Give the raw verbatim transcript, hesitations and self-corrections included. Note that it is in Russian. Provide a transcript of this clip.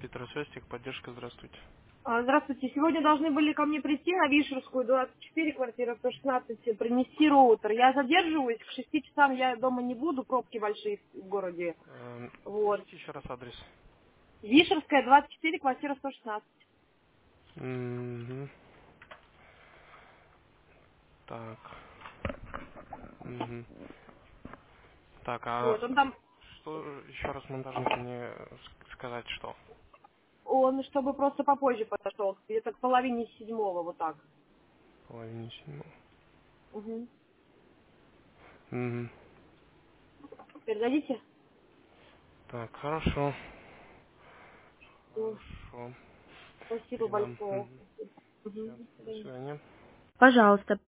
Петросвязь, техподдержка, здравствуйте. А, Здравствуйте. Сегодня должны были ко мне прийти на Вишерскую, двадцать четыре, квартира сто шестнадцать, принести роутер. Я задерживаюсь, к шести часам я дома не буду, пробки большие в городе. Эм, Вот. Скажите еще раз адрес. Вишерская, двадцать четыре, квартира сто шестнадцать. Мгм. Так. Мгм. Так, а Вот, он там, что еще раз монтажнику мне с- сказать, что? он, чтобы просто попозже подошел, где-то к половине седьмого, вот так. Половине седьмого. Угу. Мгм. Передадите? Так, хорошо. Ну, Хорошо. спасибо Передам. большое. Мгм. Мгм. Всё, До до свидания. свидания. Пожалуйста.